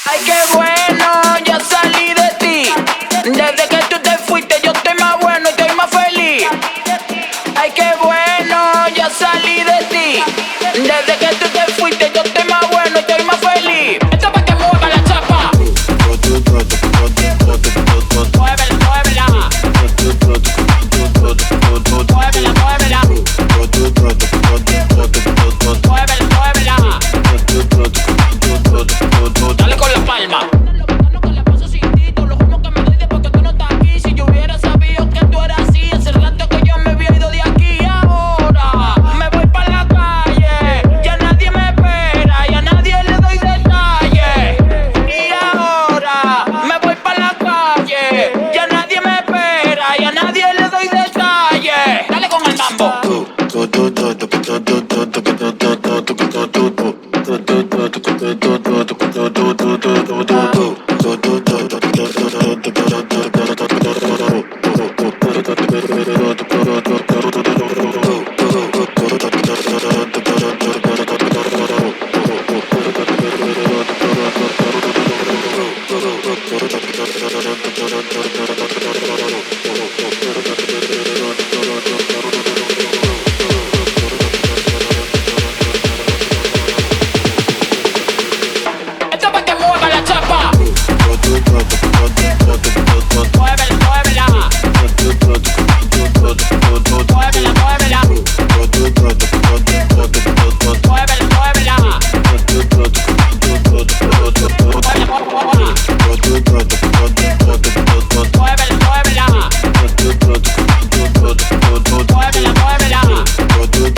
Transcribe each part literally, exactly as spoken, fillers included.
Ay, qué bueno, ya salí de ti. Desde que tú te fuiste yo estoy más bueno y estoy más feliz. Ay, qué bueno, ya salí de ti. Desde que tú te fuiste yo estoy más bueno y estoy más feliz. Esto es pa' que mueva la chapa. Muévela, muévela. Muévela, muévela. Muévela, muévela. Dale con la palma.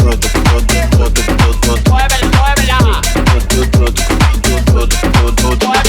Muévela, muévela.